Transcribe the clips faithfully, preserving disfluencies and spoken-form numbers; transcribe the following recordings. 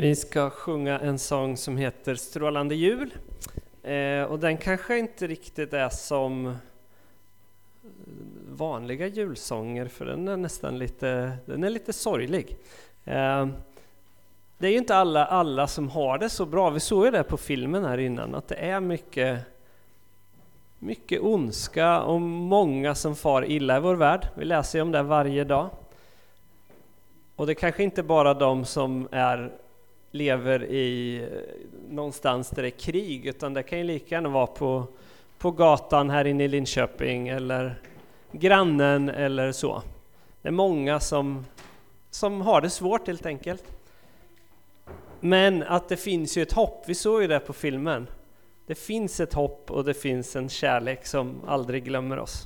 Vi ska sjunga en sång som heter Strålande jul. Eh, och den kanske inte riktigt är som vanliga julsånger, för den är nästan lite, den är lite sorglig. Eh, det är ju inte alla, alla som har det så bra. Vi såg ju det på filmen här innan, att det är mycket, mycket ondska och många som far illa i vår värld. Vi läser ju om det varje dag. Och det är kanske inte bara de som är, lever i någonstans där det är krig, utan det kan ju lika gärna vara på, på gatan här inne i Linköping eller grannen eller så. Det är många som, som har det svårt helt enkelt. Men att det finns ju ett hopp, vi såg ju det på filmen. Det finns ett hopp och det finns en kärlek som aldrig glömmer oss.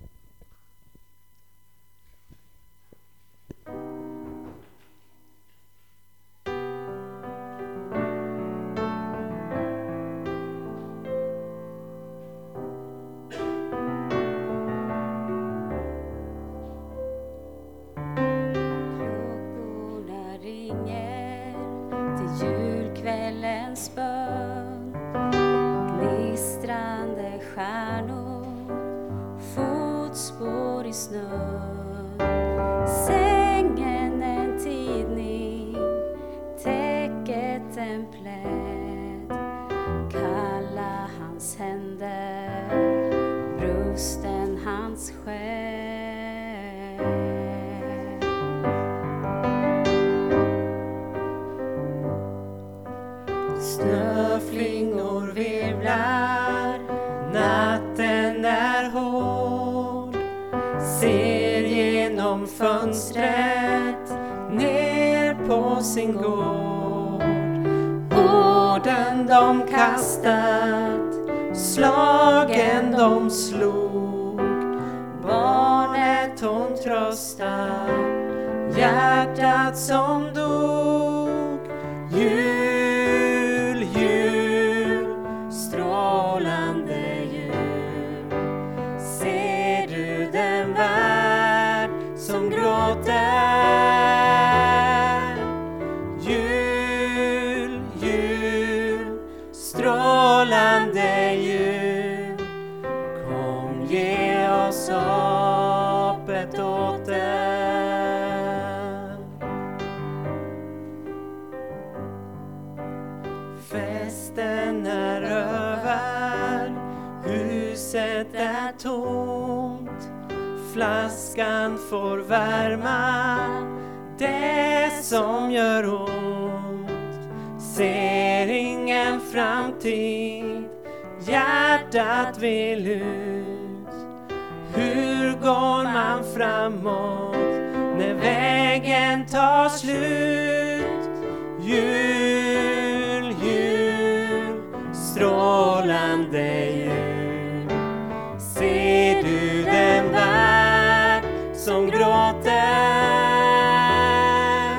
Sängen en tidning, täcket en pläd, kalla hans händer, brusten hans själ. Snöflingor virvlar, natten är hård, ser genom fönstret ner på sin gård. Orden de kastat, slagen de slog, barnet hon tröstar, hjärtat som dog. Jul, jul, strålande jul, ser du den värld som gråter? Jul, jul, strålande jul, kom ge oss hoppet åter. Festen är över, huset är tomt, flaskan får värma det som gör ont. Ser ingen framtid, hjärtat vill ut. Hur går man framåt när vägen tar slut? Jul, jul, strålande jul, ser du den värld som gråter?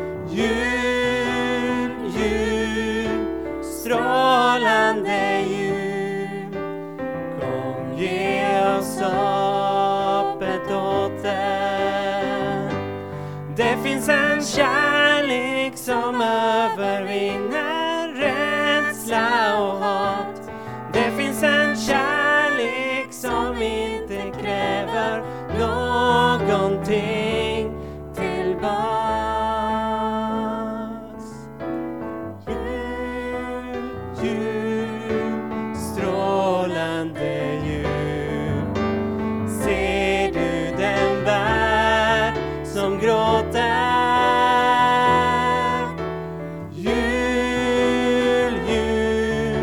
Jul, jul, strålande jul, kom ge oss hoppet åter. Det finns en kärlek som övervinner rädsla och hat. Det finns en kärlek som inte kräver någonting tillbaks. Jul, jul, strålande jul, ser du den värld som gråter? Jul, jul,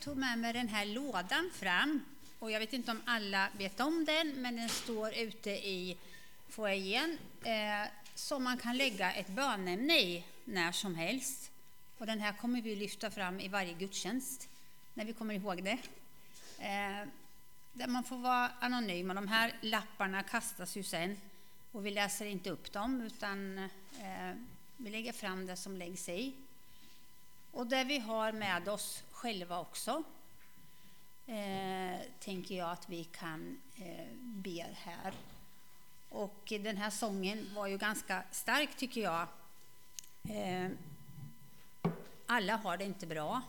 tog med mig den här lådan fram. Och jag vet inte om alla vet om den, men den står ute i foajén. Eh, som man kan lägga ett bönämne i när som helst. Och den här kommer vi lyfta fram i varje gudstjänst, när vi kommer ihåg det. Eh, där man får vara anonym. Och de här lapparna kastas ju sen. Och vi läser inte upp dem, utan eh, vi lägger fram det som läggs i. Och det vi har med oss själva också, eh, tänker jag att vi kan eh, be här. Och den här sången var ju ganska stark, tycker jag. Eh, alla har det inte bra.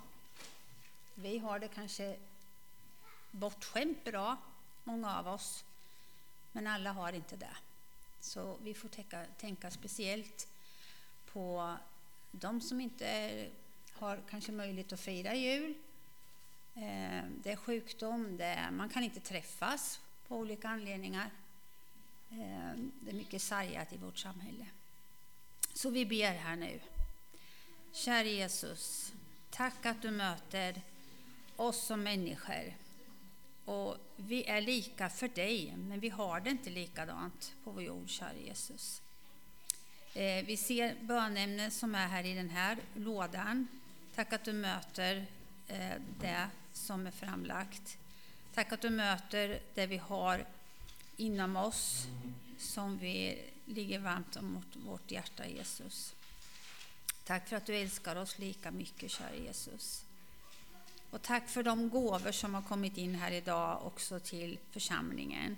Vi har det kanske bortskämt bra, många av oss. Men alla har inte det. Så vi får tänka, tänka speciellt på de som inte har kanske möjlighet att fira jul. Eh, det är sjukdom, det är, man kan inte träffas på olika anledningar. Eh, det är mycket sargat i vårt samhälle. Så vi ber här nu. Kära Jesus, tack att du möter oss som människor. Och vi är lika för dig, men vi har det inte likadant på vår jord, kära Jesus. Eh, vi ser bönämnen som är här i den här lådan. Tack att du möter eh, det som är framlagt. Tack att du möter det vi har inom oss som vi ligger varmt mot vårt hjärta, Jesus. Tack för att du älskar oss lika mycket, kära Jesus. Och tack för de gåvor som har kommit in här idag också till församlingen.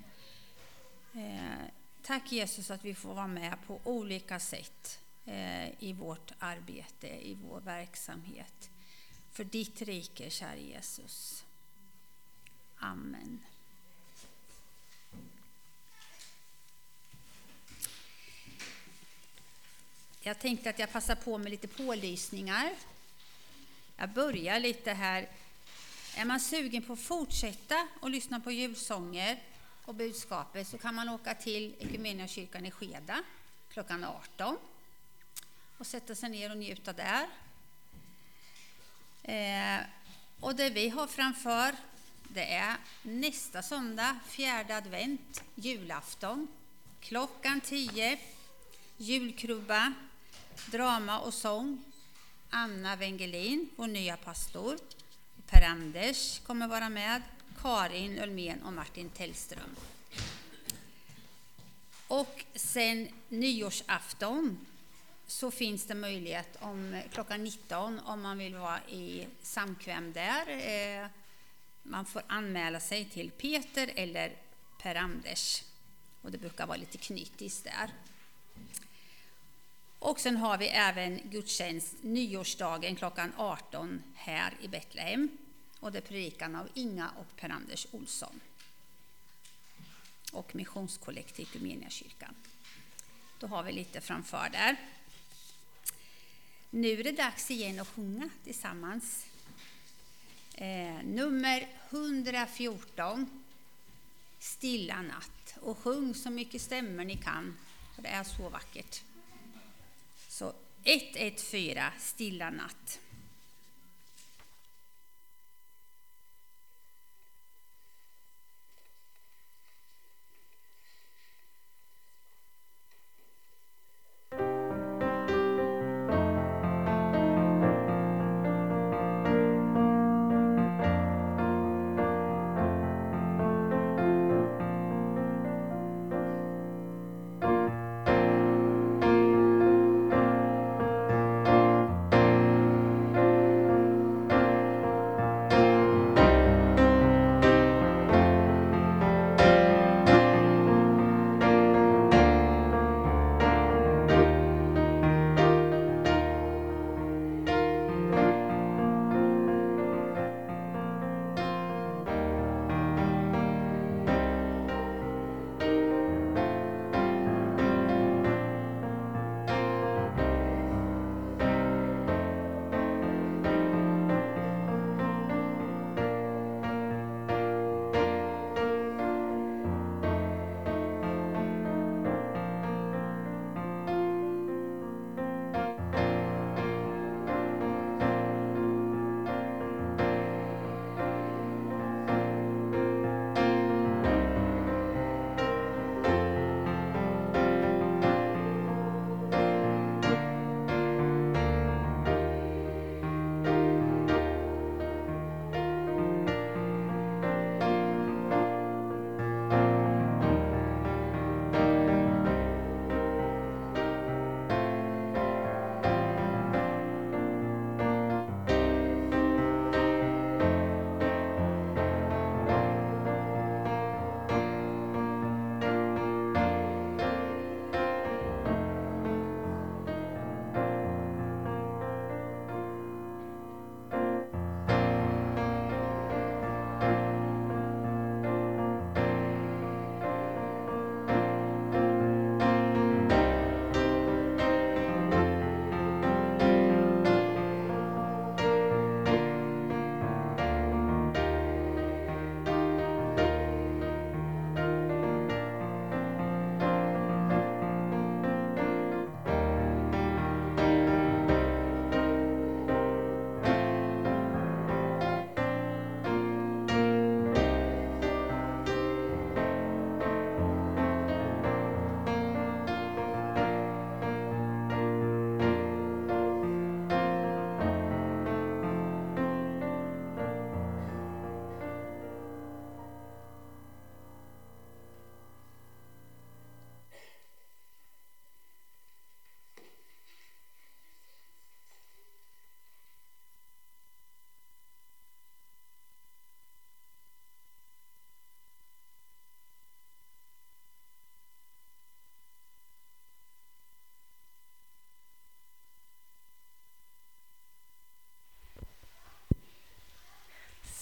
Eh, tack Jesus att vi får vara med på olika sätt eh, i vårt arbete, i vår verksamhet. För ditt rike, kära Jesus. Amen. Jag tänkte att jag passar på med lite pålysningar. Jag börjar lite här. Är man sugen på att fortsätta och lyssna på julsånger och budskapet, så kan man åka till Equmeniakyrkan i Skeda klockan arton och sätta sig ner och njuta där. Eh, och det vi har framför, det är nästa söndag, fjärde advent, julafton, klockan tio, julkrubba, drama och sång. Anna Wengelin, vår nya pastor. Per Anders kommer vara med. Karin Ölmén och Martin Tellström. Och sen nyårsafton så finns det möjlighet om klockan nitton om man vill vara i samkväm där. Eh, man får anmäla sig till Peter eller Per Anders. Och det brukar vara lite knytis där. Och sen har vi även gudstjänst nyårsdagen klockan arton här i Betlehem. Och det är predikan av Inga och Per-Anders Olsson. Och missionskollektiv Equmeniakyrkan. Då har vi lite framför där. Nu är det dags igen att sjunga tillsammans. Eh, nummer hundrafjorton. Stilla natt. Och sjung så mycket stämmer ni kan. För det är så vackert. Så ett ett fyra, Stilla natt.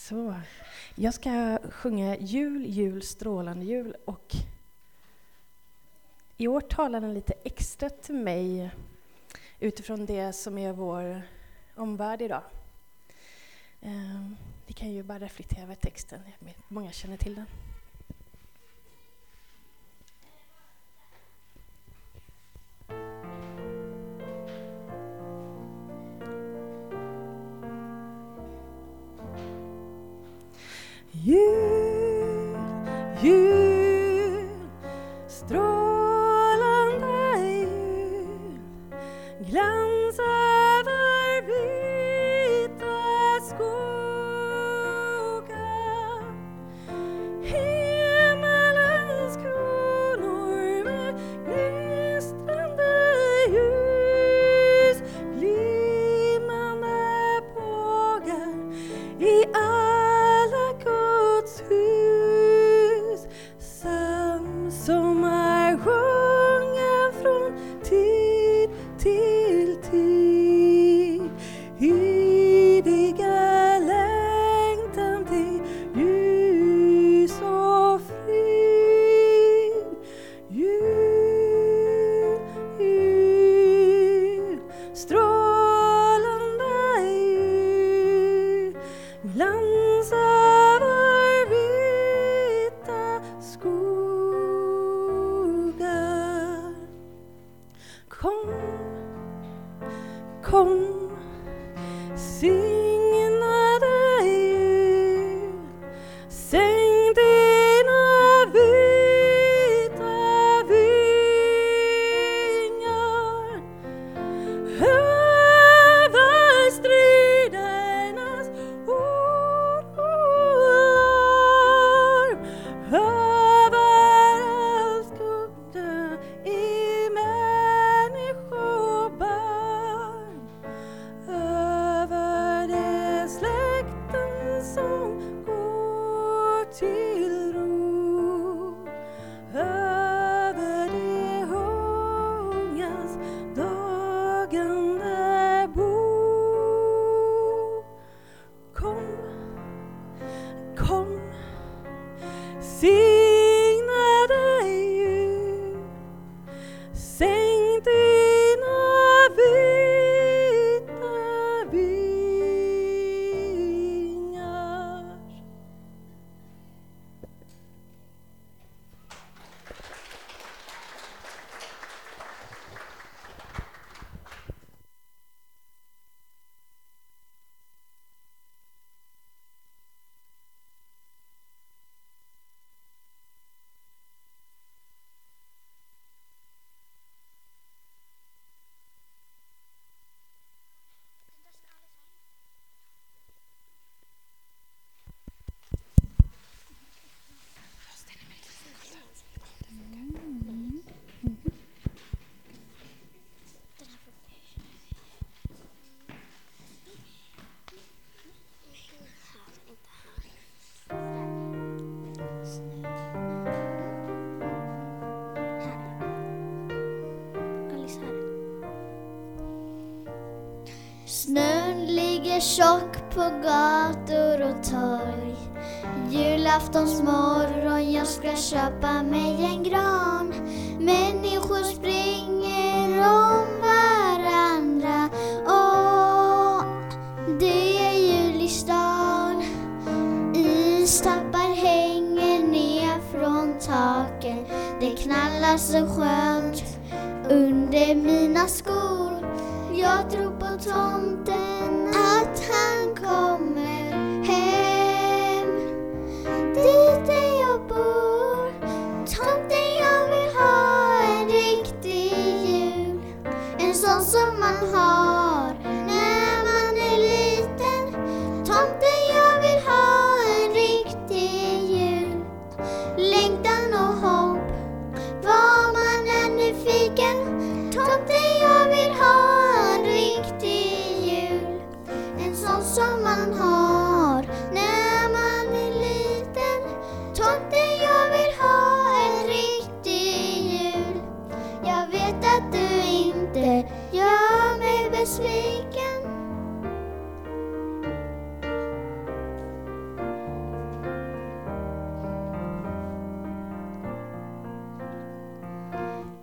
Så, jag ska sjunga jul, jul, strålande jul, och i år talar den lite extra till mig utifrån det som är vår omvärld idag. Vi kan ju bara reflektera över texten, många känner till den. Jul, jul, strålande jul, glans över vita skogar, himmelens kronor med gnistrande ljus, glimmande bågar i alla Guds hus, psalm som är sjungen från tid till tid, eviga längtan till ljus och frid. Jul, jul, strålande jul, glans över vita skogar. Kom, kom, signade jul, säng dina vita vingar över stridernas ord och larm, över all skugga i människobarm, över de släkten som går till ro, över de ungas dagande bo. Kom, kom, signade jul, säng dina vita vingar. Snön ligger tjock på gator och torg. Julaftons morgon, jag ska köpa mig en gran. Människor springer om varandra. Åh, det är jul i stan. Istappar hänger ner från taken. Det knallar så skönt under mina skor. Jag tror på tomten, att han kommer hem dit där jag bor. Tomten, jag vill ha en riktig jul, en sån som man har när man är liten. Tomten, jag vill ha en riktig jul, längtan och hopp, var man är nyfiken. Tomten, jag vill ha en riktig jul.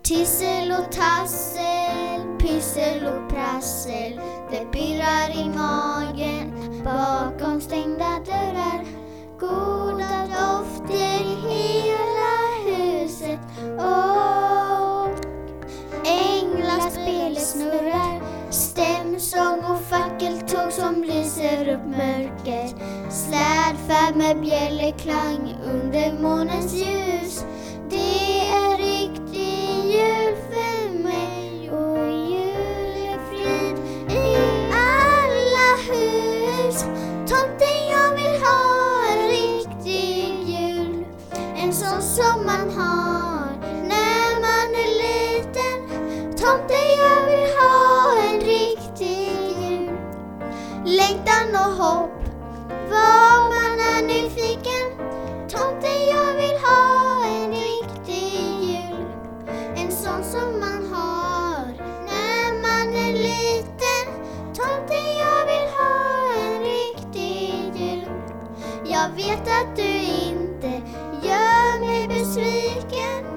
Tissel och tassel, pyssel och prassel. Det pirrar i magen bakom stängda dörrar. Goda dofter i hela huset. Och änglaspel snurrar. Stämsång och fackeltåg som lyser upp mörker. Slädfärd med bjällerklang under månens ljus. Det är riktig jul för mig och julefrid i alla hus. Tomten, jag vill ha en riktig jul. En sån som man har när man är liten. Tomten, jag vill ha en riktig jul. Längtan och hopp, var man är nyfiken. Tomten, jag vill ha en riktig jul. En sån som man har när man är liten. Tomten, jag vill ha en riktig jul. Jag vet att du inte gör mig besviken.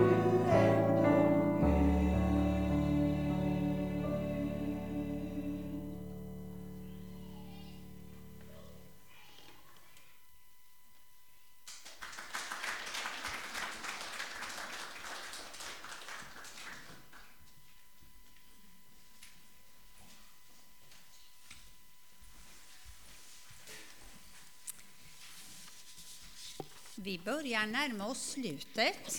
Vi börjar närma oss slutet.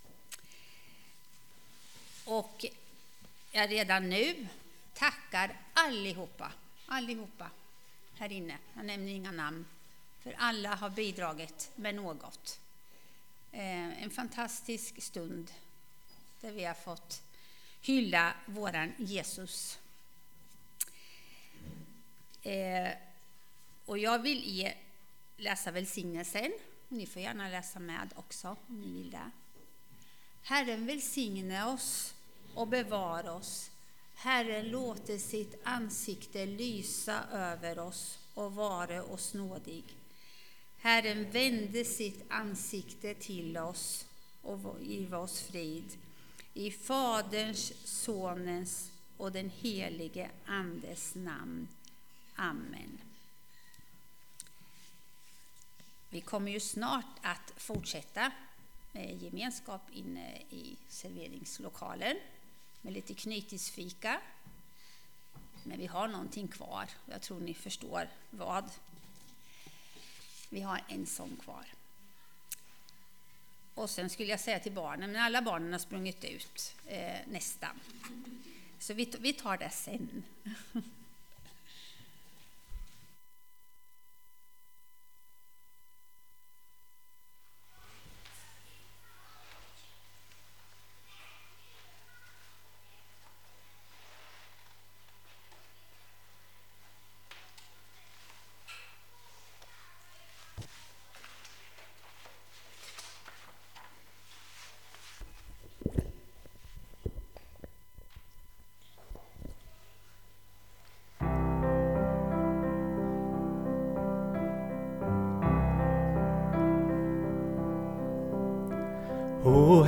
Och jag redan nu tackar allihopa, allihopa här inne. Jag nämner inga namn, för alla har bidragit med något. Eh, en fantastisk stund där vi har fått hylla våran Jesus. Eh, och jag vill ge, läsa välsignelsen. Ni får gärna läsa med också om ni vill det. Herren välsigne oss och bevara oss. Herren låter sitt ansikte lysa över oss och vara oss nådig. Herren vände sitt ansikte till oss och giva oss frid. I Faderns, Sonens och den helige Andes namn. Amen. Vi kommer ju snart att fortsätta med gemenskap inne i serveringslokalen med lite knytisfika. Men vi har någonting kvar. Jag tror ni förstår vad. Vi har en sång kvar. Och sen skulle jag säga till barnen, men alla barnen har sprungit ut eh, nästan. Så vi, vi tar det sen. O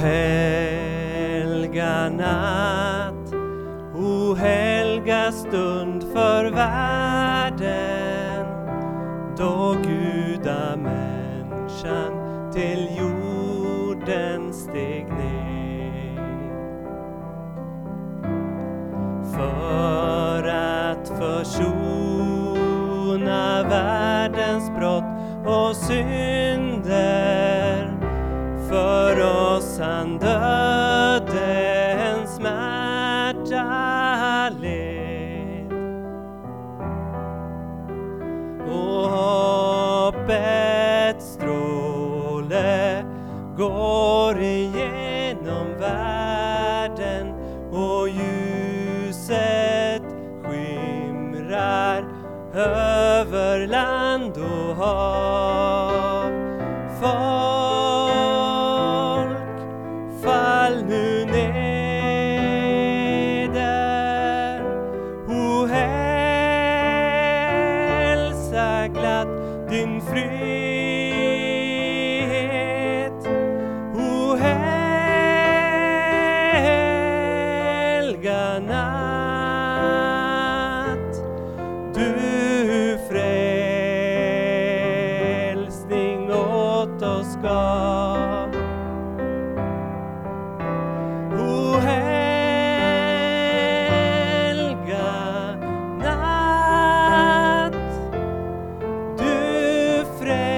helga natt, o helga stund för världen, då gudamänniskan till jorden steg ner. För att försona världens brott och synder, för oss han dödens smärta led. Och hoppets stråle går igenom världen, och ljuset skimrar över land och hav. Folk, fall nu neder, o hälsa glatt din frihet, o helga natt, du frälsning åt oss gav. O helga natt, du frälsning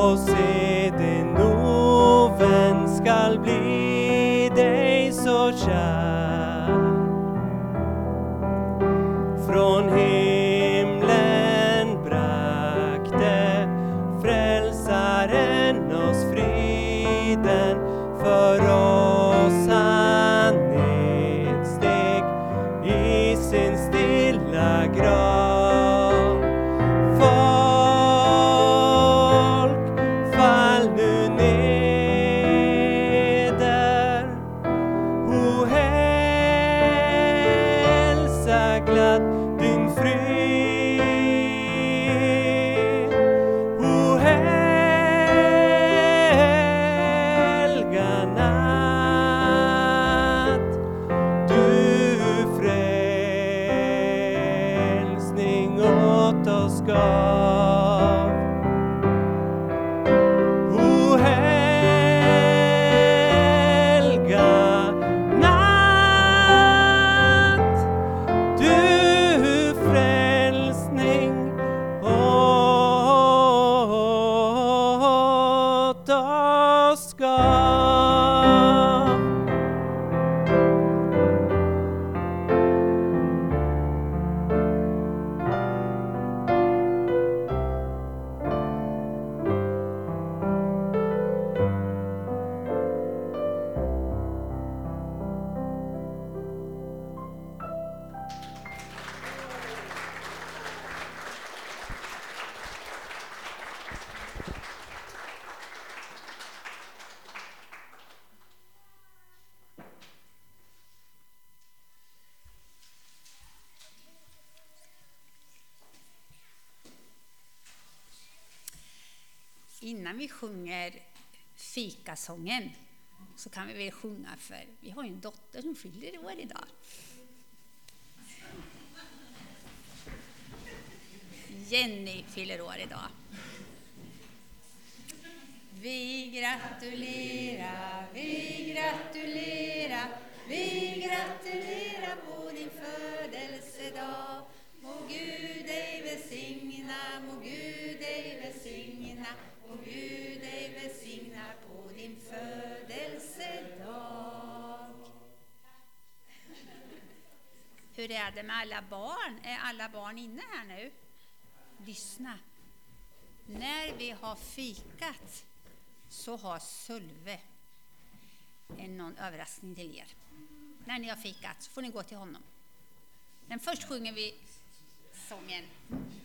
och se din ovän skall bli dig så kär. Från himlen brakte frälsaren oss friden, för oss han nedsteg i sin stilla grav. Folk, fall nu neder, o hälsa glatt din frid, o helga natt, du frälsning åt oss gav. O helga natt, du frälsning åt oss gav. Innan vi sjunger fikasången så kan vi väl sjunga, för vi har ju en dotter som fyller år idag. Jenny fyller år idag. Vi gratulerar, vi gratulerar, vi gratulerar på din födelsedag. Må Gud dig välsigna, må Gud dig välsigna, må Gud dig välsigna på din födelsedag. Hur är det med alla barn? Är alla barn inne här nu? Lyssna. När vi har fikat så har Sölve en någon överraskning till er. När ni har fikat så får ni gå till honom. Men först sjunger vi sången.